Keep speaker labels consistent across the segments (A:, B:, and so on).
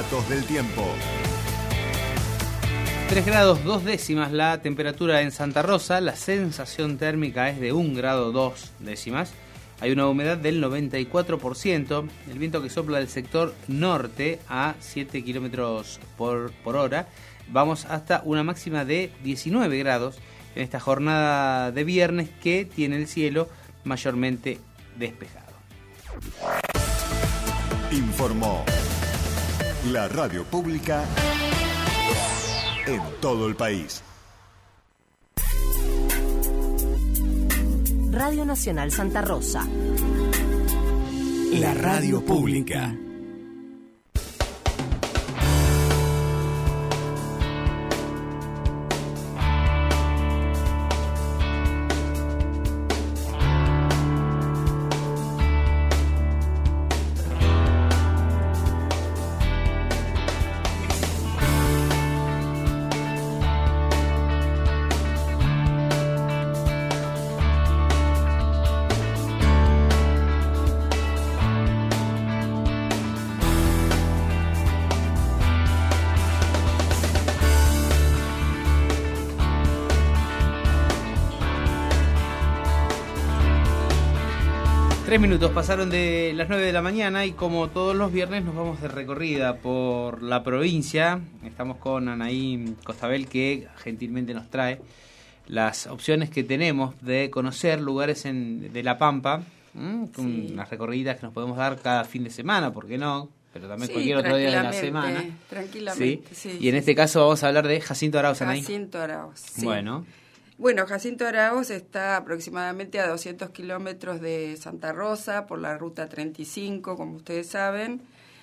A: datos del tiempo.
B: 3 grados 2 décimas la temperatura en Santa Rosa, la sensación térmica es de 1 grado 2 décimas, hay una humedad del 94%, el viento que sopla del sector norte a 7 kilómetros por hora, vamos hasta una máxima de 19 grados en esta jornada de viernes que tiene el cielo mayormente despejado.
A: Informó la radio pública en todo el país.
C: Radio Nacional Santa Rosa.
A: La radio pública.
B: Tres minutos pasaron de las 9 de la mañana y como todos los viernes nos vamos de recorrida por la provincia. Estamos con Anaí Costabel que gentilmente nos trae las opciones que tenemos de conocer lugares de La Pampa, con las recorridas que nos podemos dar cada fin de semana, ¿por qué no? Pero también cualquier otro día de la semana.
D: Tranquilamente,
B: sí. Y en este caso vamos a hablar de Jacinto Arauz, Anaí.
D: Jacinto Arauz, sí.
B: Bueno,
D: Jacinto Arauz está aproximadamente a 200 kilómetros de Santa Rosa por la ruta 35, como ustedes saben.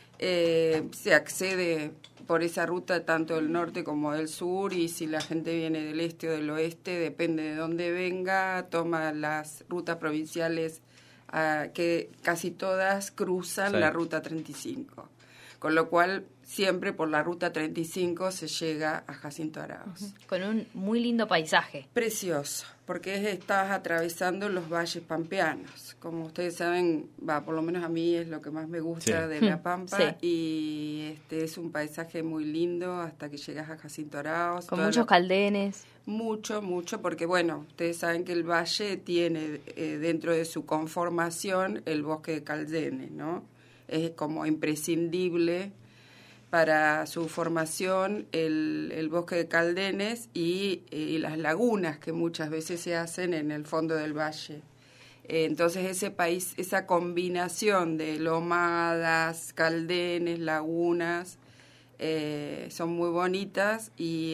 D: Se accede por esa ruta tanto del norte como del sur, y si la gente viene del este o del oeste, depende de dónde venga, toma las rutas provinciales que casi todas cruzan la ruta 35. Con lo cual, siempre por la ruta 35 se llega a Jacinto Arauz.
E: Con un muy lindo paisaje.
D: Precioso, porque estás atravesando los valles pampeanos. Como ustedes saben, por lo menos a mí es lo que más me gusta de La Pampa, y es un paisaje muy lindo hasta que llegas a Jacinto Arauz.
E: Con muchos caldenes.
D: Mucho, porque bueno, ustedes saben que el valle tiene dentro de su conformación el bosque de caldenes, ¿no? Es como imprescindible para su formación el bosque de caldenes y las lagunas que muchas veces se hacen en el fondo del valle. Entonces esa combinación de lomadas, caldenes, lagunas, son muy bonitas y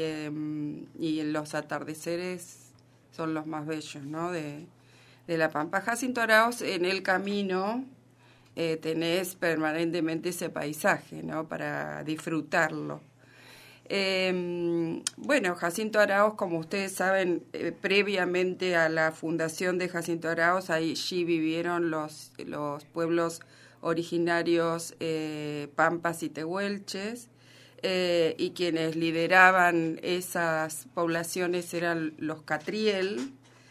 D: los atardeceres son los más bellos, ¿no? de La Pampa. Jacinto Arauz, en el camino tenés permanentemente ese paisaje, ¿no? Para disfrutarlo. Jacinto Arauz, como ustedes saben, previamente a la fundación de Jacinto Arauz, allí vivieron los pueblos originarios pampas y tehuelches, y quienes lideraban esas poblaciones eran los catriel,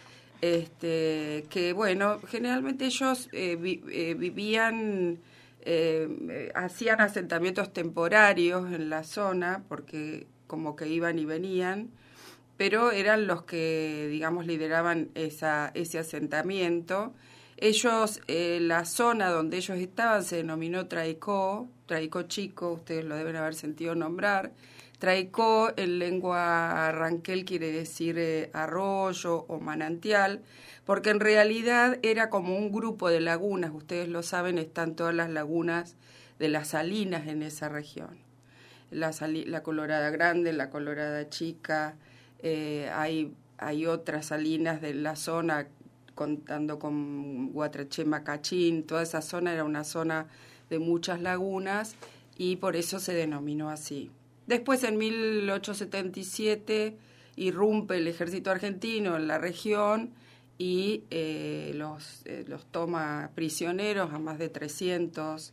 D: que bueno, generalmente ellos vivían, hacían asentamientos temporarios en la zona, porque como que iban y venían, pero eran los que, digamos, lideraban ese asentamiento. Ellos, la zona donde ellos estaban se denominó Traicó Chico, ustedes lo deben haber sentido nombrar. Traicó en lengua ranquel quiere decir arroyo o manantial, porque en realidad era como un grupo de lagunas. Ustedes lo saben, están todas las lagunas de las salinas en esa región. La Colorada Grande, la Colorada Chica, hay otras salinas de la zona, contando con Guatrachema, Cachín. Toda esa zona era una zona de muchas lagunas y por eso se denominó así. Después, en 1877, irrumpe el ejército argentino en la región y los toma prisioneros a más de 300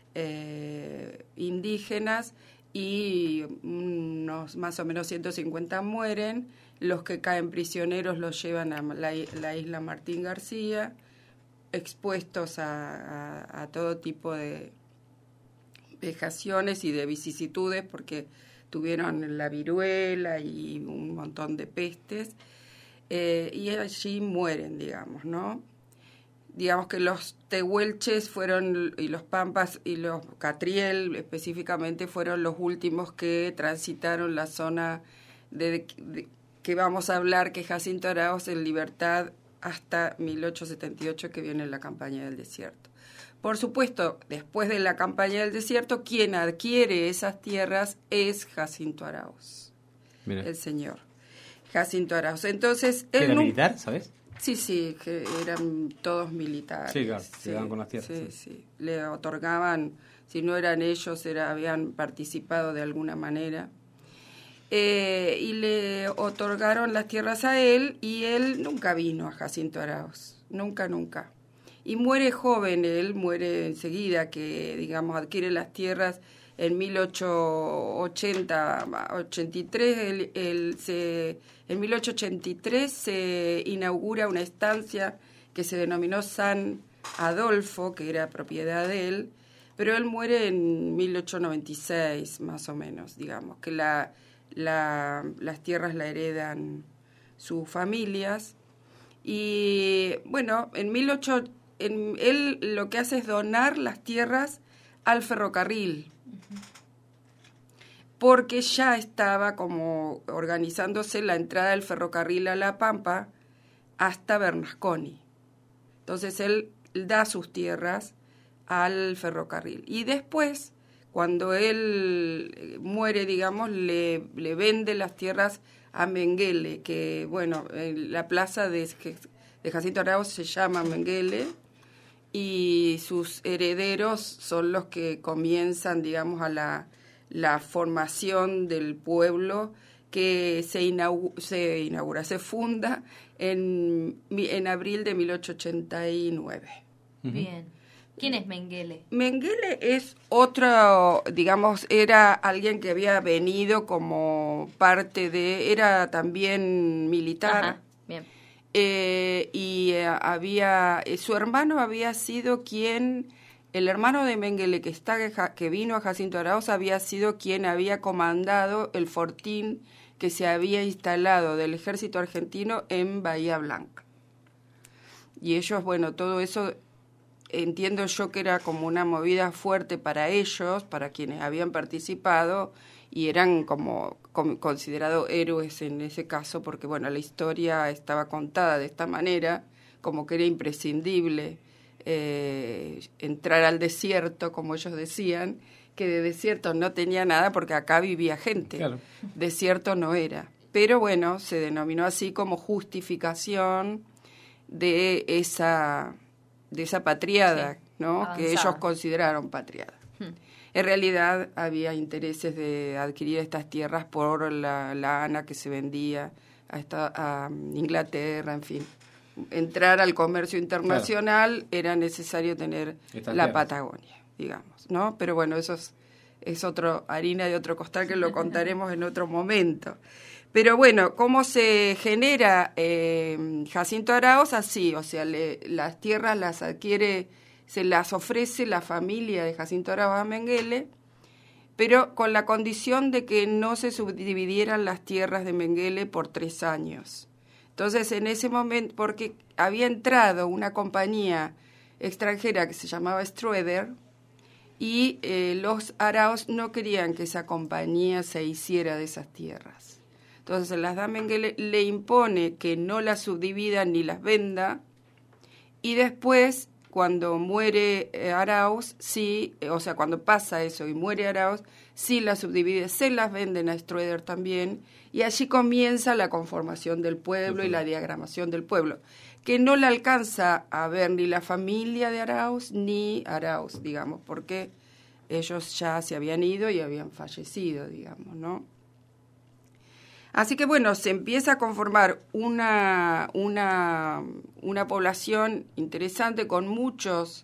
D: indígenas, y unos más o menos 150 mueren. Los que caen prisioneros los llevan a la isla Martín García, expuestos a todo tipo de vejaciones y de vicisitudes porque tuvieron la viruela y un montón de pestes, y allí mueren, digamos, ¿no? Digamos que los tehuelches fueron, y los pampas y los catriel específicamente, fueron los últimos que transitaron la zona que vamos a hablar, que Jacinto Araoz en libertad hasta 1878, que viene la campaña del desierto. Por supuesto, después de la campaña del desierto, quien adquiere esas tierras es Jacinto Araoz, el señor Jacinto Araoz. Entonces,
B: ¿Era militar, sabes?
D: Sí, que eran todos militares.
B: Sí, claro, se daban con las tierras.
D: Sí. Le otorgaban, si no eran ellos, habían participado de alguna manera. Y le otorgaron las tierras a él, y él nunca vino a Jacinto Araoz, nunca. Y muere joven, él muere enseguida, que digamos adquiere las tierras en 1883. En 1883 se inaugura una estancia que se denominó San Adolfo, que era propiedad de él, pero él muere en 1896, más o menos, digamos, que las tierras la heredan sus familias. Y bueno, él lo que hace es donar las tierras al ferrocarril, porque ya estaba como organizándose la entrada del ferrocarril a La Pampa hasta Bernasconi. Entonces él da sus tierras al ferrocarril. Y después, cuando él muere, digamos, le vende las tierras a Mengele, que bueno, la plaza de Jacinto Araoz se llama Mengele, y sus herederos son los que comienzan, digamos, a la formación del pueblo, que se funda en abril de 1889.
E: Bien. ¿Quién es Mengele?
D: Mengele es otro, digamos, era alguien que había venido como parte era también militar.
E: Ajá, bien.
D: Su hermano había sido el hermano de Mengele que vino a Jacinto Araoz había sido quien había comandado el fortín que se había instalado del ejército argentino en Bahía Blanca. Y ellos, bueno, todo eso entiendo yo que era como una movida fuerte para ellos, para quienes habían participado, y eran como considerados héroes en ese caso, porque bueno, la historia estaba contada de esta manera, como que era imprescindible entrar al desierto, como ellos decían, que de desierto no tenía nada porque acá vivía gente, claro. Desierto no era. Pero bueno, se denominó así como justificación de esa patriada, sí, ¿no? Avanzada. Que ellos consideraron patriada. En realidad había intereses de adquirir estas tierras por la lana que se vendía a Inglaterra, en fin. Entrar al comercio internacional, claro, era necesario tener la Patagonia, digamos, ¿no? Pero bueno, eso es otro harina de otro costal que lo contaremos en otro momento. Pero bueno, ¿cómo se genera Jacinto Araoz? Así, o sea, las tierras las adquiere, se las ofrece la familia de Jacinto Araoz a Mengele, pero con la condición de que no se subdividieran las tierras de Mengele por 3 años. Entonces, en ese momento, porque había entrado una compañía extranjera que se llamaba Schroeder, y los Araoz no querían que esa compañía se hiciera de esas tierras. Entonces, las da Mengele, le impone que no las subdividan ni las venda, y después, cuando muere Araoz, sí, o sea, cuando pasa eso y muere Araoz, sí las subdivide, se las venden a Schroeder también, y allí comienza la conformación del pueblo y la diagramación del pueblo, que no la alcanza a ver ni la familia de Araoz ni Araoz, digamos, porque ellos ya se habían ido y habían fallecido, digamos, ¿no? Así que bueno, se empieza a conformar una población interesante con muchos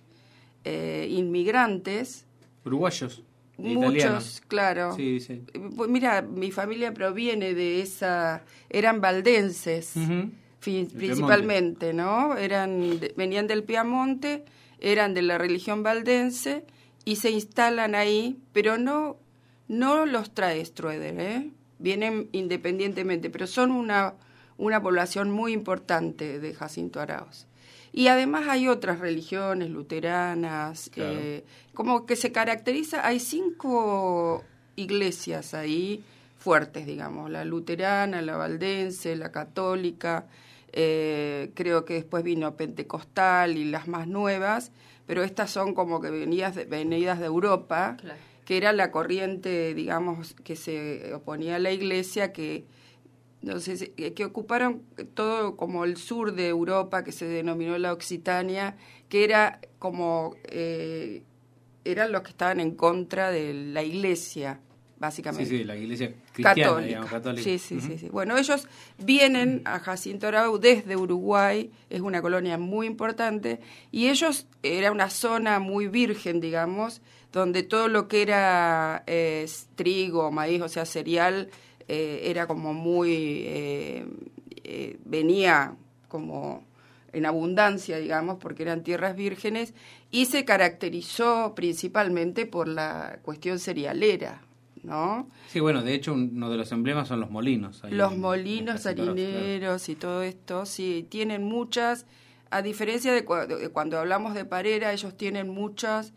D: inmigrantes.
B: Uruguayos.
D: Muchos,
B: italianos.
D: Claro.
B: Sí, sí.
D: Pues mira, mi familia proviene de eran valdenses, principalmente, ¿no? Venían del Piamonte, eran de la religión valdense y se instalan ahí, pero no los trae Ströeder, vienen independientemente, pero son una población muy importante de Jacinto Arauz. Y además hay otras religiones luteranas,
B: Claro.
D: como que se caracteriza, hay 5 iglesias ahí fuertes, digamos, la luterana, la valdense, la católica, creo que después vino pentecostal y las más nuevas, pero estas son como que venidas de Europa,
E: Claro.
D: que era la corriente, digamos, que se oponía a la iglesia, que entonces, que ocuparon todo como el sur de Europa, que se denominó la Occitania, que era como, eran los que estaban en contra de la iglesia, básicamente.
B: Sí, la iglesia cristiana,
D: Católica.
B: digamos, católica.
D: Sí, sí,
B: Ujú.
D: sí. Bueno, ellos vienen a Jacinto Arauz desde Uruguay, es una colonia muy importante, y ellos, era una zona muy virgen, digamos, donde todo lo que era trigo, maíz, o sea, cereal, era como muy, venía como en abundancia, digamos, porque eran tierras vírgenes, y se caracterizó principalmente por la cuestión cerealera, ¿no?
B: Sí, bueno, de hecho uno de los emblemas son los molinos. ahí
D: Los
B: en
D: molinos
B: Jacinto Arauz, claro.
D: harineros y todo esto, sí, tienen muchas, a diferencia de cuando hablamos de Parera, ellos tienen muchas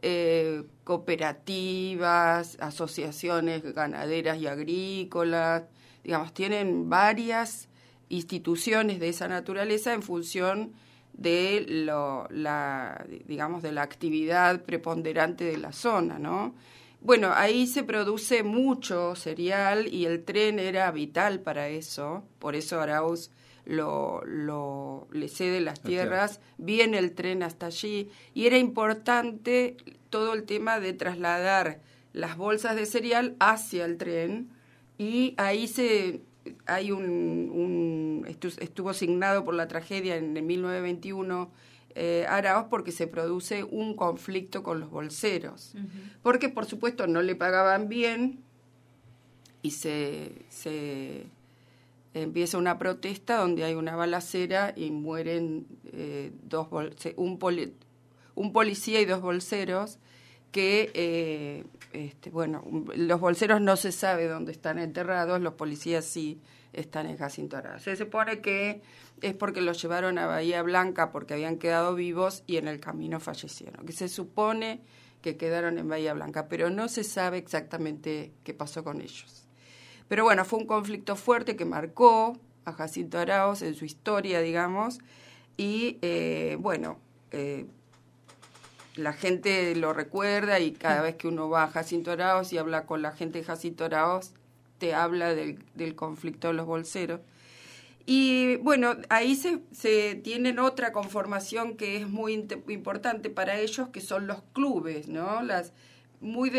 D: cooperativas, asociaciones ganaderas y agrícolas, digamos, tienen varias instituciones de esa naturaleza en función de digamos, de la actividad preponderante de la zona, ¿no? Bueno, ahí se produce mucho cereal y el tren era vital para eso, por eso Arauz le cede las tierras, viene el tren hasta allí, y era importante todo el tema de trasladar las bolsas de cereal hacia el tren, y ahí estuvo signado por la tragedia en 1921 Arauz, porque se produce un conflicto con los bolseros, porque por supuesto no le pagaban bien y se empieza una protesta donde hay una balacera y mueren un policía y 2 bolseros que, bueno, los bolseros no se sabe dónde están enterrados, los policías sí están en Jacinto Arauz. Se supone que es porque los llevaron a Bahía Blanca porque habían quedado vivos y en el camino fallecieron, que se supone que quedaron en Bahía Blanca, pero no se sabe exactamente qué pasó con ellos. Pero bueno, fue un conflicto fuerte que marcó a Jacinto Arauz en su historia, digamos, y la gente lo recuerda, y cada vez que uno va a Jacinto Arauz y habla con la gente de Jacinto Arauz, te habla del conflicto de los bolseros. Y bueno, ahí se tienen otra conformación que es muy importante para ellos, que son los clubes, ¿no? Muy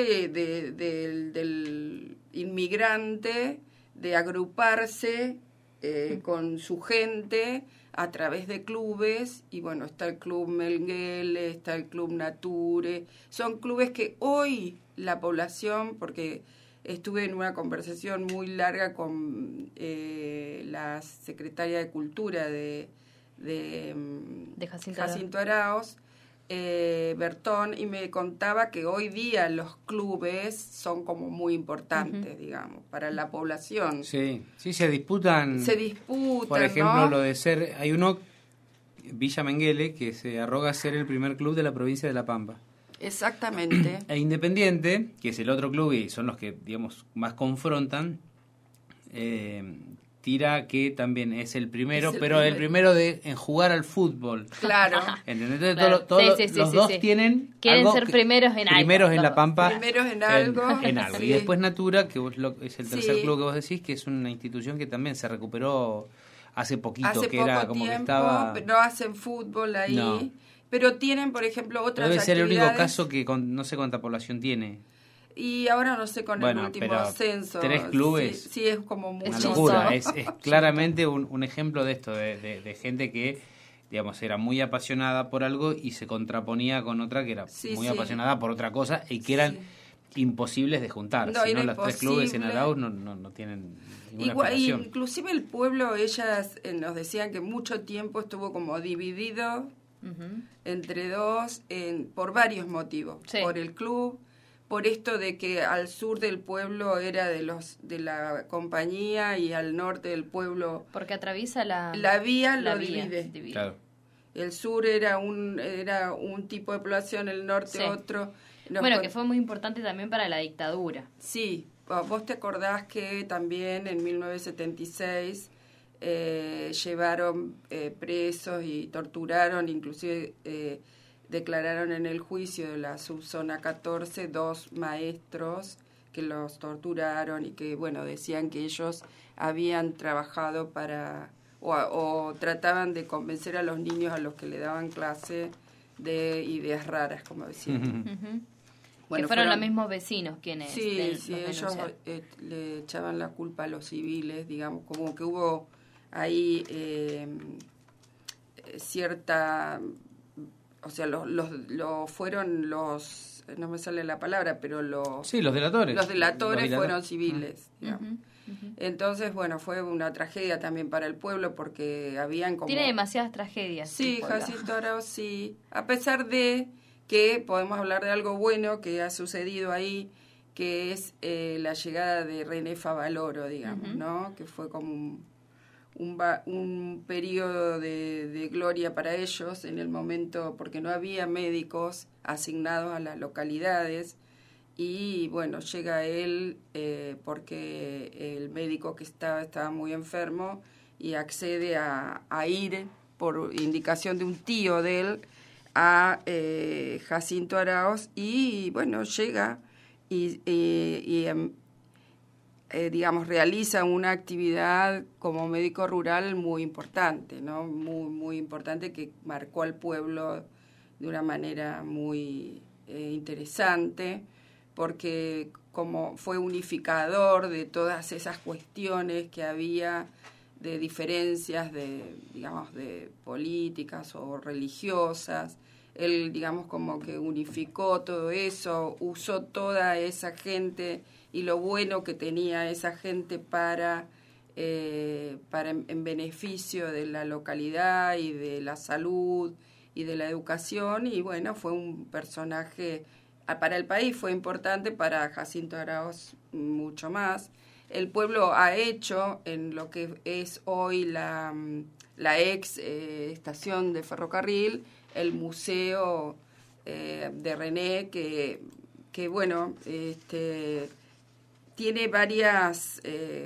D: del inmigrante, de agruparse con su gente a través de clubes, y bueno, está el Club Mengele, está el Club Nature, son clubes que hoy la población, porque estuve en una conversación muy larga con la secretaria de Cultura de Jacinto Arauz, Bertón, y me contaba que hoy día los clubes son como muy importantes, digamos, para la población.
B: Sí, se disputan. Por ejemplo,
D: ¿no?
B: lo de ser, hay uno, Villa Mengele, que se arroga ser el primer club de la provincia de La Pampa.
D: Exactamente.
B: E Independiente, que es el otro club y son los que, digamos, más confrontan, tira que también es el primero, el primero en jugar al fútbol.
D: Claro.
B: ¿Entendés?
E: Claro.
B: Los dos tienen
E: quieren
B: algo
E: ser primeros en algo.
B: Primeros en La Pampa.
D: Primeros en algo.
B: En algo.
D: Sí.
B: Y después Natura, que es el tercer
D: Sí.
B: club que vos decís, que es una institución que también se recuperó hace poquito,
D: Hace
B: que
D: poco
B: era como
D: tiempo,
B: que estaba...
D: no hacen fútbol ahí,
B: No.
D: pero tienen, por ejemplo, otras
B: Debe ser el único
D: actividades.
B: caso que no sé cuánta población tiene.
D: Y ahora no sé con el último
B: pero
D: censo.
B: 3 clubes.
D: Sí, es como mucho.
B: Una
E: Muchísimo.
B: locura. Es claramente un ejemplo de esto, de gente que, digamos, era muy apasionada por algo y se contraponía con otra que era muy apasionada por otra cosa y que eran imposibles de juntar.
D: No,
B: Si no,
D: era
B: los 3 clubes en
D: imposible.
B: Arauz no tienen ninguna
D: Igual,
B: explicación.
D: inclusive el pueblo, ellas nos decían que mucho tiempo estuvo como dividido entre dos, por varios motivos.
E: Sí.
D: Por el club, por esto de que al sur del pueblo era de la compañía y al norte del pueblo
E: Porque atraviesa la
D: vía
E: la
D: lo
E: vía,
D: divide.
B: Claro.
D: El sur era un tipo de población, el norte
E: Sí.
D: otro.
E: Bueno, que fue muy importante también para la dictadura.
D: Sí, vos te acordás que también en 1976 llevaron presos y torturaron, inclusive declararon en el juicio de la subzona 14 2 maestros que los torturaron y que, bueno, decían que ellos habían trabajado para, o trataban de convencer a los niños a los que le daban clase de ideas raras, como decían.
E: Ujú.
D: Bueno,
E: que fueron los mismos vecinos quienes
D: Sí,
E: los
D: sí, ellos
E: denunciaron.
D: le echaban la culpa a los civiles, digamos, como que hubo ahí cierta, o sea, fueron los, no me sale la palabra, pero los
B: delatores.
D: Los delatores
B: Los
D: fueron civiles, digamos.
E: Ujú, ujú.
D: Entonces, bueno, fue una tragedia también para el pueblo porque habían como...
E: Tiene demasiadas tragedias.
D: Sí,
E: el pueblo.
D: Jacinto Arauz, sí. A pesar de que podemos hablar de algo bueno que ha sucedido ahí, que es la llegada de René Favaloro, digamos, ¿no? Que fue como un periodo de gloria para ellos en el momento, porque no había médicos asignados a las localidades. Y bueno, llega él porque el médico que estaba muy enfermo y accede a ir por indicación de un tío de él a Jacinto Arauz y bueno, llega y digamos, realiza una actividad como médico rural muy importante, ¿no? Muy importante, que marcó al pueblo de una manera muy interesante, porque como fue unificador de todas esas cuestiones que había de diferencias digamos, de políticas o religiosas. Él, digamos, como que unificó todo eso, usó toda esa gente y lo bueno que tenía esa gente para en beneficio de la localidad y de la salud y de la educación. Y bueno, fue un personaje, para el país fue importante, para Jacinto Arauz mucho más. El pueblo ha hecho en lo que es hoy la ex estación de ferrocarril, el museo de René, que bueno, tiene varias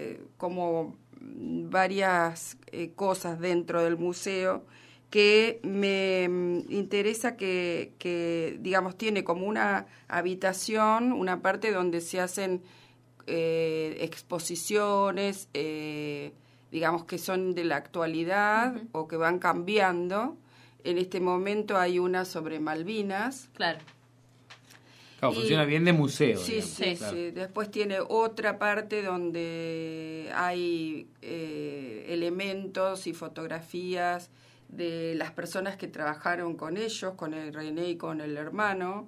D: cosas dentro del museo que me interesa que digamos, tiene como una habitación, una parte donde se hacen exposiciones, digamos, que son de la actualidad o que van cambiando. En este momento hay una sobre Malvinas.
E: Claro.
B: Claro, funciona bien de museo.
D: Sí,
B: digamos.
D: sí,
B: Claro.
D: sí. Después tiene otra parte donde hay elementos y fotografías de las personas que trabajaron con ellos, con el René y con el hermano,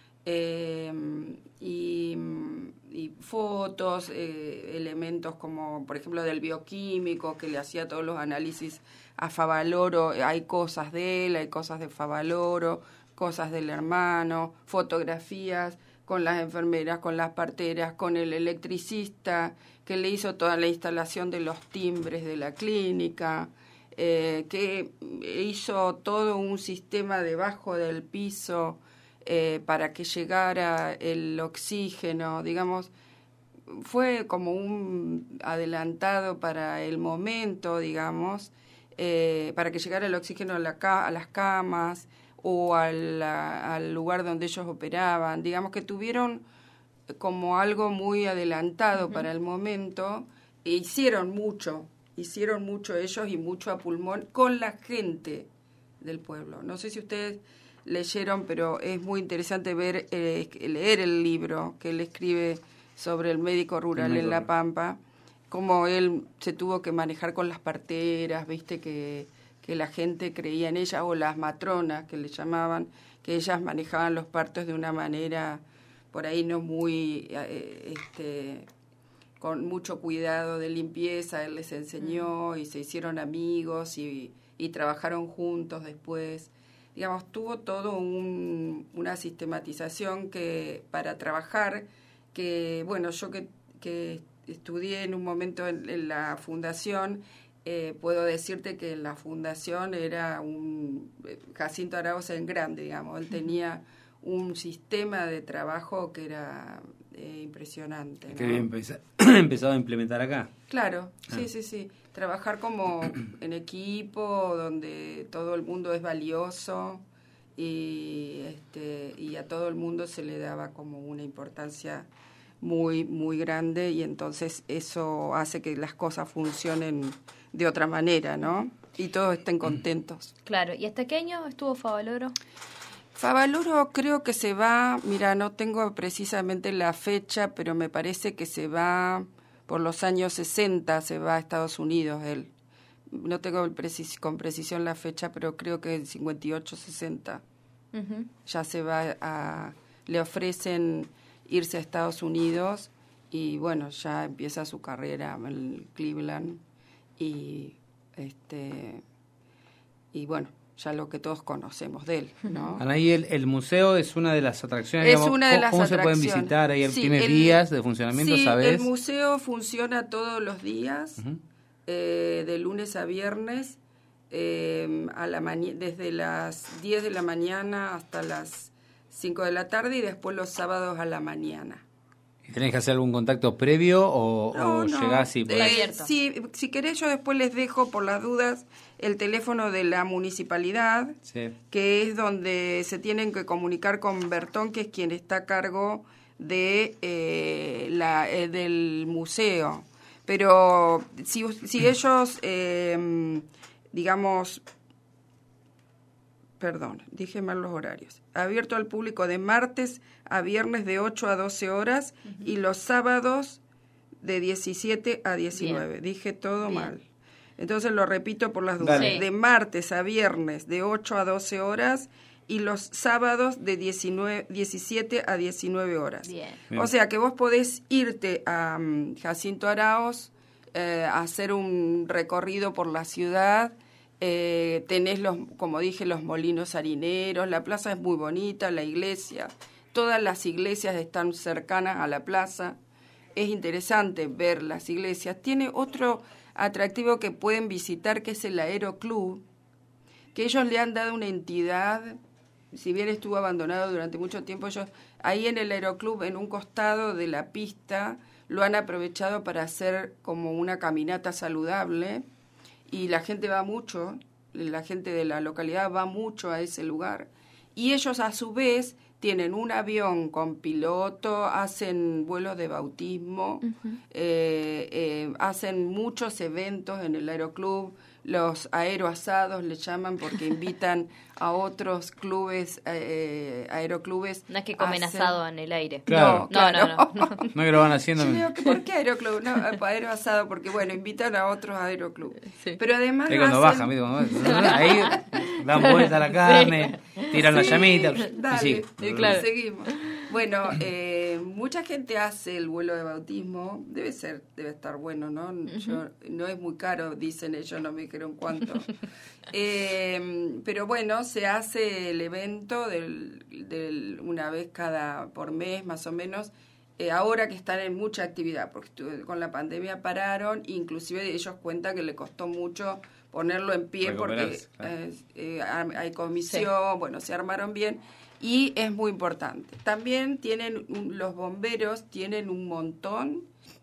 D: y fotos, elementos como, por ejemplo, del bioquímico que le hacía todos los análisis a Favaloro. Hay cosas de él, hay cosas de Favaloro, cosas del hermano, fotografías con las enfermeras, con las parteras, con el electricista que le hizo toda la instalación de los timbres de la clínica, que hizo todo un sistema debajo del piso para que llegara el oxígeno, digamos. Fue como un adelantado para el momento, digamos, para que llegara el oxígeno a las camas o al lugar donde ellos operaban. Digamos que tuvieron como algo muy adelantado para el momento, e hicieron mucho ellos y mucho a pulmón con la gente del pueblo. No sé si ustedes leyeron, pero es muy interesante leer el libro que él escribe sobre el médico rural en La Pampa, cómo él se tuvo que manejar con las parteras, viste, que la gente creía en ella, o las matronas que le llamaban, que ellas manejaban los partos de una manera por ahí no muy con mucho cuidado de limpieza. Él les enseñó y se hicieron amigos y trabajaron juntos después. digamos, tuvo todo una sistematización que para trabajar, que bueno, yo que estudié en un momento en la fundación, puedo decirte que la fundación era un Jacinto Araoz en grande, digamos. Él tenía un sistema de trabajo que era impresionante, ¿no?
B: Que había empezado a implementar acá.
D: Claro, sí. Trabajar como en equipo, donde todo el mundo es valioso y a todo el mundo se le daba como una importancia muy, muy grande, y entonces eso hace que las cosas funcionen de otra manera, ¿no? Y todos estén contentos.
E: Claro, ¿y hasta qué año estuvo Favaloro?
D: Favaloro creo que se va, mira, no tengo precisamente la fecha, pero me parece que se va por los años 60, se va a Estados Unidos él. No tengo con precisión la fecha, pero creo que en 58, 60 ya se va le ofrecen irse a Estados Unidos, y bueno, ya empieza su carrera en Cleveland, y bueno, ya lo que todos conocemos de él, ¿no?
B: Anaí, el museo es una de las atracciones,
D: es
B: digamos,
D: una de las
B: ¿cómo
D: atracciones?
B: Se pueden visitar? Ahí
D: Sí,
B: ¿tiene días de funcionamiento,
D: sí,
B: sabes?
D: El museo funciona todos los días, de lunes a viernes, desde las 10 de la mañana hasta las 5 de la tarde, y después los sábados a la mañana.
B: ¿Y tenés que hacer algún contacto previo o llegás y podés?
E: Abierto.
D: Sí, si querés yo después les dejo por las dudas el teléfono de la municipalidad,
B: Sí.
D: que es donde se tienen que comunicar con Bertón, que es quien está a cargo de del museo. Pero si ellos, digamos, perdón, dije mal los horarios. Abierto al público de martes a viernes de 8 a 12 horas y los sábados de 17 a 19. Bien. Dije todo mal. Entonces lo repito por las dudas.
E: Sí.
D: De martes a viernes de 8 a 12 horas y los sábados de 17 a 19 horas.
E: Bien.
D: O sea que vos podés irte a Jacinto Araoz, a hacer un recorrido por la ciudad. Tenés como dije, los molinos harineros, la plaza es muy bonita, la iglesia, todas las iglesias están cercanas a la plaza, es interesante ver las iglesias. Tiene otro atractivo que pueden visitar, que es el Aeroclub, que ellos le han dado una entidad, si bien estuvo abandonado durante mucho tiempo, ellos ahí en el Aeroclub, en un costado de la pista, lo han aprovechado para hacer como una caminata saludable, y la gente va mucho, la gente de la localidad va mucho a ese lugar, y ellos a su vez tienen un avión con piloto, hacen vuelos de bautismo, hacen muchos eventos en el Aeroclub, los aeroasados le llaman, porque invitan a otros clubes, aeroclubes.
E: No es que comen asado en el aire.
B: Claro.
E: No.
B: No que lo van haciendo.
D: Yo digo, ¿por qué aeroclub? No, aeroasado, porque bueno, invitan a otros aeroclubes. Sí. Pero además
B: es cuando baja, ahí dan vuelta a la carne, tiran la llamita.
D: Dale,
B: y
E: claro.
D: Seguimos. Bueno, mucha gente hace el vuelo de bautismo, debe estar bueno, ¿no? No es muy caro, dicen ellos, no me dijeron cuánto. Pero bueno, se hace el evento una vez por mes, más o menos. Ahora que están en mucha actividad, porque con la pandemia pararon, inclusive ellos cuentan que le costó mucho ponerlo en pie, porque claro. Hay comisión, sí. Bueno, se armaron bien. Y es muy importante. También los bomberos tienen un montón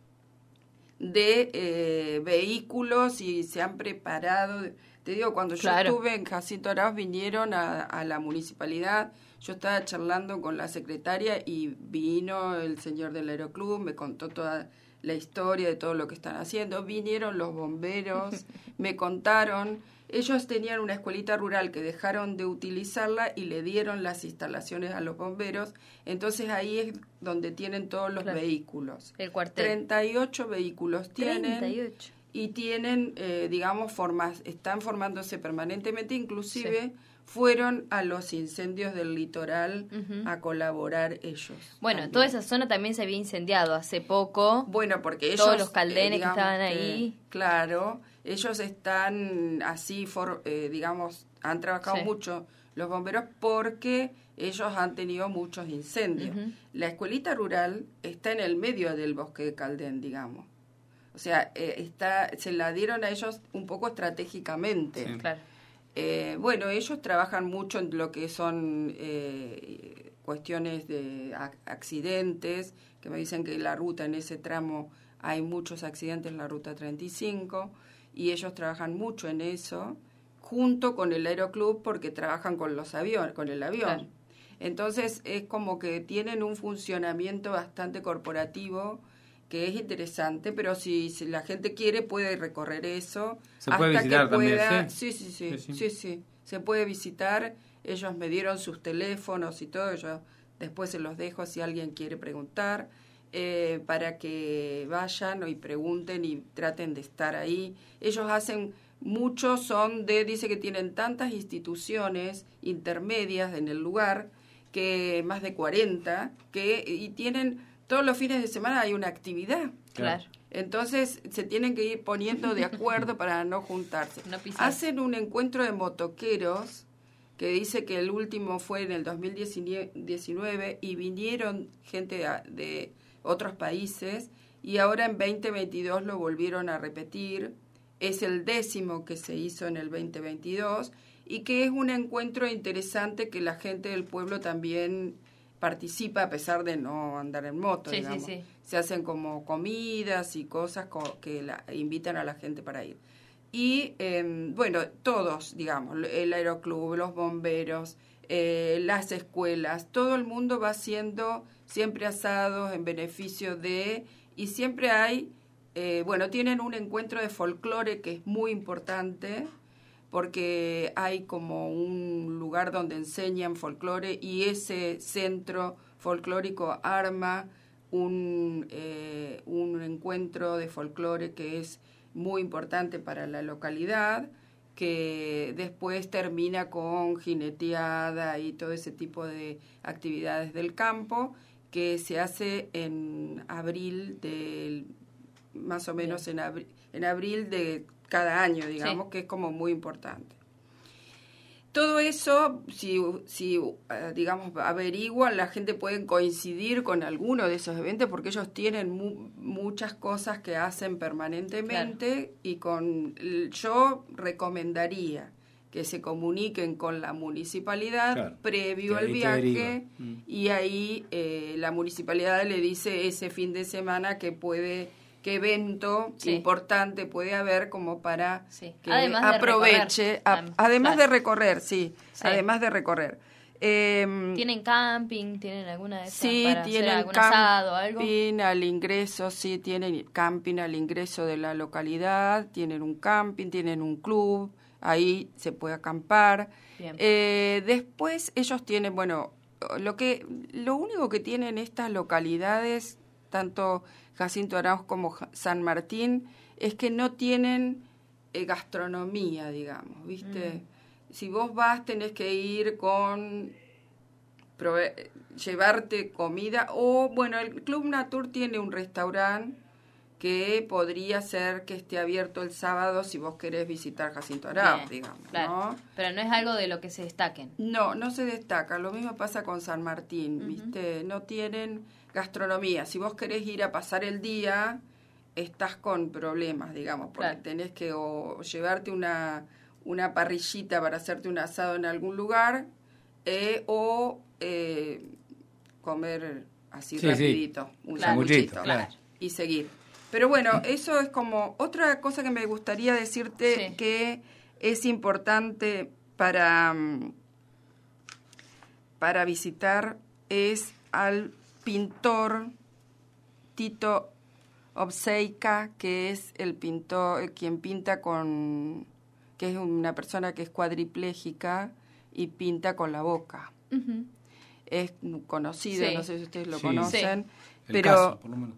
D: de vehículos y se han preparado. Te digo, cuando yo estuve en Jacinto Araoz, vinieron a la municipalidad. Yo estaba charlando con la secretaria y vino el señor del Aeroclub, me contó toda la historia de todo lo que están haciendo. Vinieron los bomberos, me contaron. Ellos tenían una escuelita rural que dejaron de utilizarla y le dieron las instalaciones a los bomberos. Entonces ahí es donde tienen todos los vehículos.
E: El cuartel.
D: 38 vehículos tienen. 38. Y tienen, digamos, están formándose permanentemente. Inclusive fueron a los incendios del litoral a colaborar ellos.
E: Bueno,
D: también.
E: Toda esa zona también se había incendiado hace poco.
D: Bueno, porque ellos...
E: Todos los caldenes que estaban ahí.
D: Claro. ellos están así, digamos, han trabajado
E: Sí.
D: mucho los bomberos porque ellos han tenido muchos incendios.
E: Ujú.
D: La escuelita rural está en el medio del bosque de Caldén, digamos. O sea, se la dieron a ellos un poco estratégicamente.
B: Sí.
E: Claro.
D: Bueno, ellos trabajan mucho en lo que son cuestiones de accidentes, que me dicen que la ruta en ese tramo hay muchos accidentes en la ruta 35, y ellos trabajan mucho en eso, junto con el aeroclub, porque trabajan con los aviones, con el avión.
E: Claro.
D: Entonces es como que tienen un funcionamiento bastante corporativo que es interesante, pero si la gente quiere puede recorrer eso
B: Se puede visitar
D: que pueda.
B: también,
D: Sí, se puede visitar. Ellos me dieron sus teléfonos y todo, yo después se los dejo si alguien quiere preguntar, para que vayan y pregunten y traten de estar ahí. Ellos hacen, muchos dice que tienen tantas instituciones intermedias en el lugar, que más de 40, y tienen, todos los fines de semana hay una actividad.
E: Claro.
D: Entonces se tienen que ir poniendo de acuerdo para no juntarse.
E: No pisar.
D: Hacen un encuentro de motoqueros, que dice que el último fue en el 2019 y vinieron gente de otros países, y ahora en 2022 lo volvieron a repetir. Es el 10º que se hizo en el 2022, y que es un encuentro interesante que la gente del pueblo también participa, a pesar de no andar en moto,
E: Sí,
D: digamos.
E: sí.
D: Se hacen como comidas y cosas que invitan a la gente para ir. Y, bueno, todos, digamos, el aeroclub, los bomberos, las escuelas, todo el mundo va haciendo siempre asados en beneficio y siempre hay, bueno, tienen un encuentro de folclore que es muy importante, porque hay como un lugar donde enseñan folclore, y ese centro folclórico arma un encuentro de folclore que es muy importante para la localidad, que después termina con jineteada y todo ese tipo de actividades del campo, que se hace en abril más o menos en abril de cada año, digamos,
E: Sí.
D: que es como muy importante. Todo eso, si digamos, averiguan, la gente puede coincidir con alguno de esos eventos, porque ellos tienen muchas cosas que hacen permanentemente. Claro. Y yo recomendaría que se comuniquen con la municipalidad, claro, previo al viaje, y ahí la municipalidad le dice ese fin de semana qué evento, sí, importante puede haber, como para, sí, que además aproveche, además, claro, de recorrer, sí, además de recorrer.
E: ¿Tienen camping? ¿Tienen alguna de esas?
D: Sí,
E: para
D: tienen
E: hacer algún asado,
D: camping al ingreso, sí, tienen camping al ingreso de la localidad, tienen un camping, tienen un club, ahí se puede acampar. Bien. Después ellos tienen, bueno, lo único que tienen estas localidades, tanto Jacinto Arauz como San Martín, es que no tienen gastronomía, digamos, ¿viste? Si vos vas, tenés que ir llevarte comida, o, bueno, el Club Natur tiene un restaurante que podría ser que esté abierto el sábado si vos querés visitar Jacinto Arauz, digamos, claro, ¿no?
E: Pero no es algo de lo que se destaquen.
D: No se destaca. Lo mismo pasa con San Martín, ¿viste? No tienen gastronomía. Si vos querés ir a pasar el día, estás con problemas, digamos, porque claro, tenés que o llevarte una parrillita para hacerte un asado en algún lugar, o comer así rapidito, un sanguchito, claro, y seguir. Pero bueno, eso es como otra cosa que me gustaría decirte, sí, que es importante para visitar, es al pintor Tito Obseica, que es el pintor, quien pinta que es una persona que es cuadripléjica y pinta con la boca. Es conocido, sí, no sé si ustedes lo conocen, sí, pero
B: caso, por lo menos.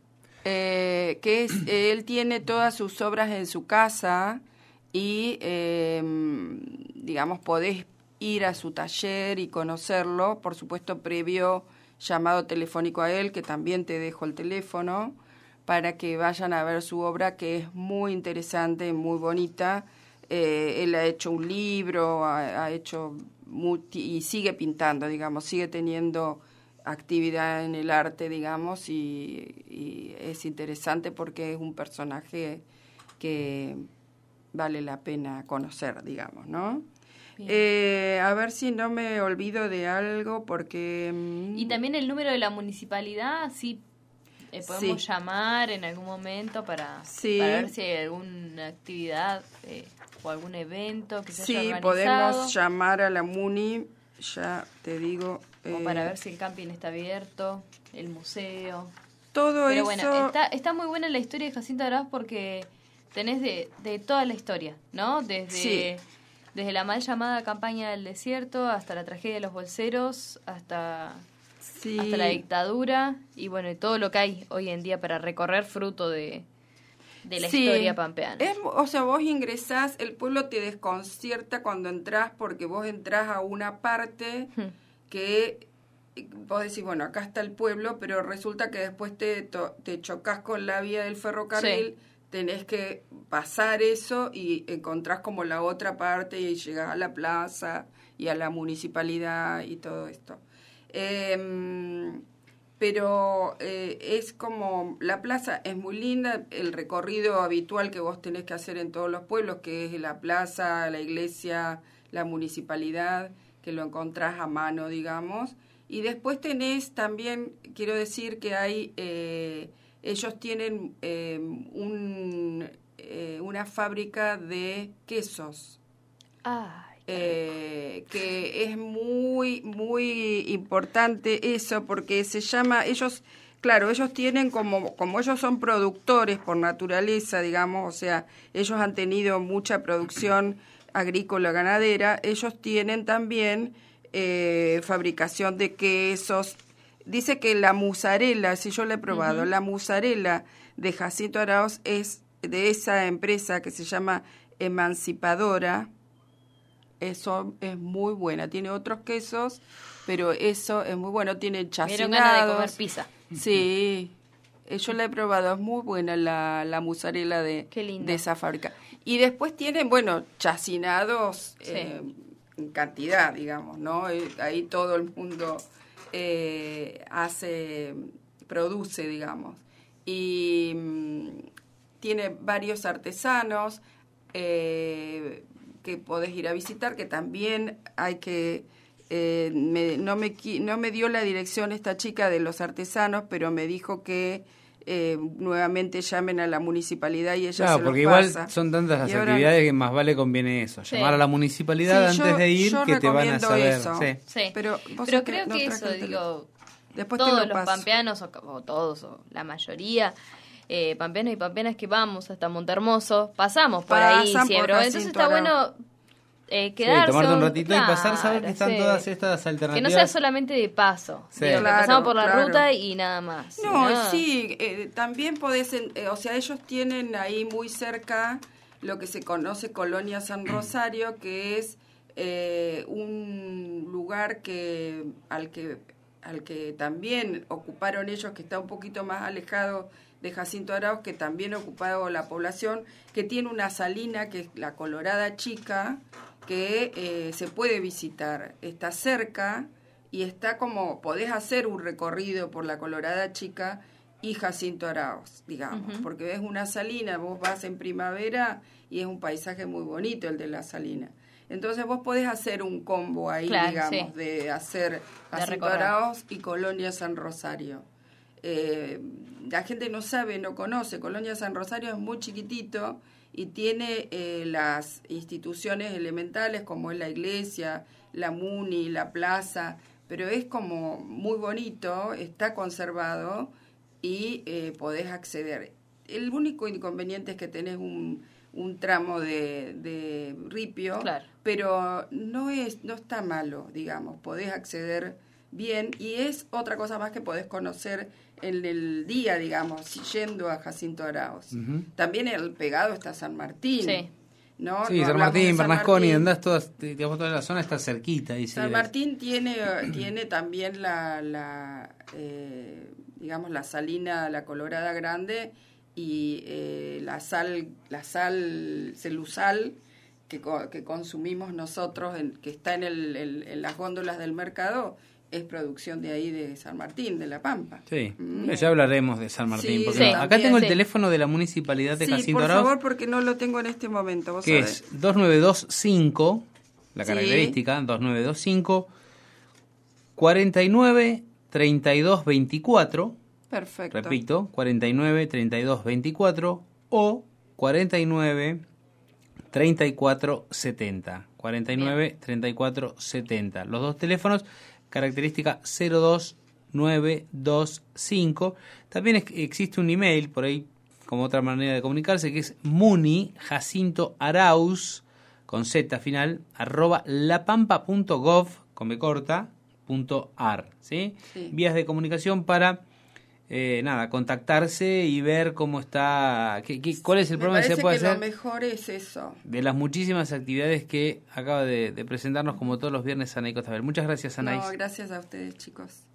D: Él tiene todas sus obras en su casa, y digamos, podés ir a su taller y conocerlo, por supuesto previo llamado telefónico a él, que también te dejo el teléfono, para que vayan a ver su obra, que es muy interesante, muy bonita. Él ha hecho un libro, ha hecho y sigue pintando, digamos, sigue teniendo actividad en el arte, digamos, y es interesante porque es un personaje que vale la pena conocer, digamos, ¿no? A ver si no me olvido de algo, porque...
E: Y también el número de la municipalidad, sí, podemos llamar en algún momento para ver si hay alguna actividad o algún evento que se haya organizado.
D: Sí, podemos llamar a la Muni, ya te digo...
E: O para ver si el camping está abierto, el museo.
D: Todo
E: Pero
D: eso...
E: bueno, está muy buena la historia de Jacinto Araoz porque tenés de toda la historia, ¿no? Desde la mal llamada campaña del desierto hasta la tragedia de los bolseros, hasta la dictadura y bueno, y todo lo que hay hoy en día para recorrer fruto de la historia pampeana.
D: O sea, vos ingresás, el pueblo te desconcierta cuando entrás porque vos entrás a una parte que vos decís, bueno, acá está el pueblo, pero resulta que después te chocas con la vía del ferrocarril, tenés que pasar eso y encontrás como la otra parte y llegás a la plaza y a la municipalidad y todo esto. Pero es como, la plaza es muy linda, el recorrido habitual que vos tenés que hacer en todos los pueblos, que es la plaza, la iglesia, la municipalidad, que lo encontrás a mano, digamos. Y después tenés también, quiero decir que hay, ellos tienen una fábrica de quesos. Que es muy, muy importante eso, porque se llama, ellos tienen como ellos son productores por naturaleza, digamos, o sea, ellos han tenido mucha producción agrícola ganadera, ellos tienen también fabricación de quesos. Dice que la mozzarella, si yo la he probado, la mozzarella de Jacinto Araoz es de esa empresa que se llama Emancipadora. Eso es muy buena. Tiene otros quesos, pero eso es muy bueno. Tiene chacinados.
E: Me dieron ganas de comer pizza.
D: Sí, yo la he probado. Es muy buena la mozzarella de esa fábrica. Y después tienen, bueno, chacinados en cantidad, digamos, ¿no? Ahí todo el mundo produce, digamos. Y tiene varios artesanos que podés ir a visitar, que también hay que... no me dio la dirección esta chica de los artesanos, pero me dijo que nuevamente llamen a la municipalidad y ella se los pasa.
B: Porque igual son tantas las actividades que más vale conviene eso, llamar a la municipalidad antes de ir, que te van a saber.
D: Eso. Pero
E: creo que eso, digo, todos los pampeanos, o todos, o la mayoría... pampeanos y pampeanas que vamos hasta Montehermoso, pasamos por ahí siempre. Entonces está bueno quedarse.
B: Tomarte un ratito y pasar, saber que están todas estas alternativas.
E: Que no sea solamente de paso. Digo, que pasamos por la ruta y nada más.
D: También podés, o sea, ellos tienen ahí muy cerca lo que se conoce Colonia San Rosario, que es un lugar al que también ocuparon ellos, que está un poquito más alejado de Jacinto Araoz, que también ha ocupado la población, que tiene una salina, que es la Colorada Chica, que se puede visitar. Está cerca y está como, podés hacer un recorrido por la Colorada Chica y Jacinto Araoz, digamos, porque es una salina, vos vas en primavera y es un paisaje muy bonito el de la salina. Entonces vos podés hacer un combo ahí, digamos, de hacer Jacinto Araoz y Colonia San Rosario. La gente no sabe, no conoce. Colonia San Rosario es muy chiquitito y tiene las instituciones elementales como es la iglesia, la Muni, la plaza, pero es como muy bonito, está conservado y podés acceder. El único inconveniente es que tenés un tramo de ripio, pero no está malo, digamos, podés acceder bien y es otra cosa más que podés conocer en el día, digamos, yendo a Jacinto Araoz. También el pegado está San Martín. ¿No?
B: Sí, San Martín, Bernasconi, andás digamos, toda la zona está cerquita.
D: San Martín tiene también digamos la salina, la colorada grande y la sal celusal que consumimos nosotros, que está en las góndolas del mercado, es producción de ahí de San Martín, de La Pampa.
B: Sí, ya hablaremos de San Martín.
D: Sí,
B: porque
D: sí,
B: acá tengo el
E: sí.
B: teléfono de la Municipalidad de Jacinto
D: por
B: Arauz.
D: favor, porque no lo tengo en este momento. ¿Vos
B: Que
D: sabés?
B: es 2925, la
D: Sí.
B: característica, 2925, 49 32 24,
D: Perfecto.
B: repito, 49 32 24 o 49 34 70. 49 34 70. Los dos teléfonos, característica 02925. También existe un email por ahí como otra manera de comunicarse, que es munijacintoarauz con z final @lapampa.gov con b corta .ar, ¿sí?
D: Sí.
B: Vías de comunicación para contactarse y ver cómo está, cuál es el programa que se puede hacer.
D: Lo mejor es eso.
B: De las muchísimas actividades que acaba de presentarnos como todos los viernes Anaí Costabel. Muchas gracias, Anaí.
D: No, gracias a ustedes, chicos.